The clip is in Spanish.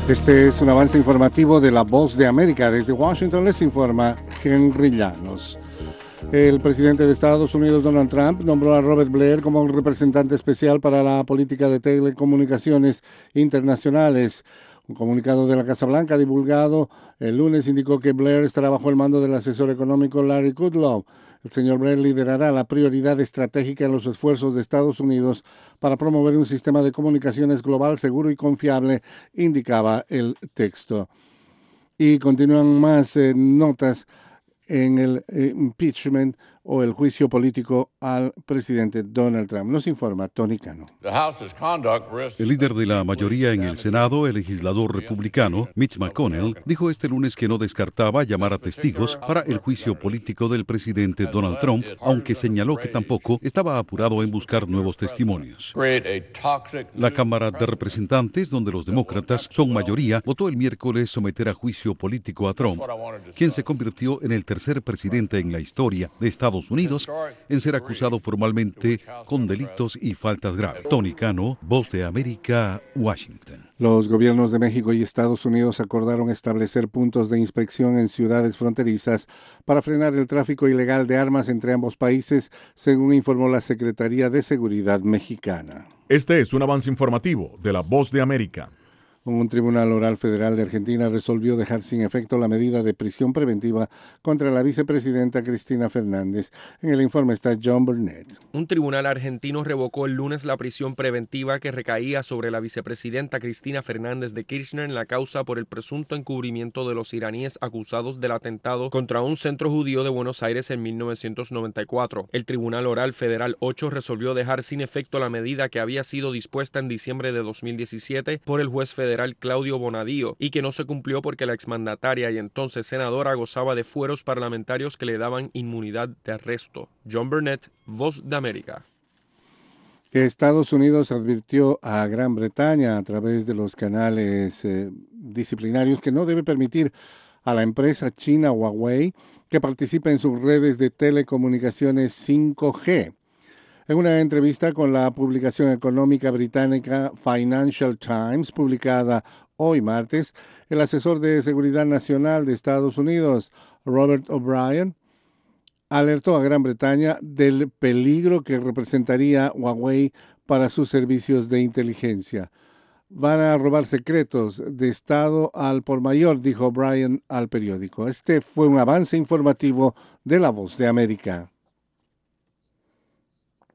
Este es un avance informativo de La Voz de América. Desde Washington les informa Henry Llanos. El presidente de Estados Unidos, Donald Trump, nombró a Robert Blair como representante especial para la política de telecomunicaciones internacionales. Un comunicado de la Casa Blanca divulgado el lunes indicó que Blair estará bajo el mando del asesor económico Larry Kudlow. El señor Blair liderará la prioridad estratégica en los esfuerzos de Estados Unidos para promover un sistema de comunicaciones global seguro y confiable, indicaba el texto. Y continúan más notas en el impeachment o el juicio político al presidente Donald Trump. Nos informa Tony Cano. El líder de la mayoría en el Senado, el legislador republicano Mitch McConnell, dijo este lunes que no descartaba llamar a testigos para el juicio político del presidente Donald Trump, aunque señaló que tampoco estaba apurado en buscar nuevos testimonios. La Cámara de Representantes, donde los demócratas son mayoría, votó el miércoles someter a juicio político a Trump, quien se convirtió en el tercer presidente en la historia de Estados Unidos en ser acusado formalmente con delitos y faltas graves. Tony Cano, Voz de América, Washington. Los gobiernos de México y Estados Unidos acordaron establecer puntos de inspección en ciudades fronterizas para frenar el tráfico ilegal de armas entre ambos países, según informó la Secretaría de Seguridad mexicana. Este es un avance informativo de La Voz de América. Un tribunal oral federal de Argentina resolvió dejar sin efecto la medida de prisión preventiva contra la vicepresidenta Cristina Fernández. En el informe está John Burnett. Un tribunal argentino revocó el lunes la prisión preventiva que recaía sobre la vicepresidenta Cristina Fernández de Kirchner en la causa por el presunto encubrimiento de los iraníes acusados del atentado contra un centro judío de Buenos Aires en 1994. El Tribunal Oral Federal 8 resolvió dejar sin efecto la medida que había sido dispuesta en diciembre de 2017 por el juez federal Claudio Bonadío y que no se cumplió porque la exmandataria y entonces senadora gozaba de fueros parlamentarios que le daban inmunidad de arresto. John Burnett, Voz de América. Estados Unidos advirtió a Gran Bretaña a través de los canales disciplinarios que no debe permitir a la empresa china Huawei que participe en sus redes de telecomunicaciones 5G. En una entrevista con la publicación económica británica Financial Times, publicada hoy martes, el asesor de Seguridad Nacional de Estados Unidos, Robert O'Brien, alertó a Gran Bretaña del peligro que representaría Huawei para sus servicios de inteligencia. Van a robar secretos de Estado al por mayor, dijo O'Brien al periódico. Este fue un avance informativo de La Voz de América.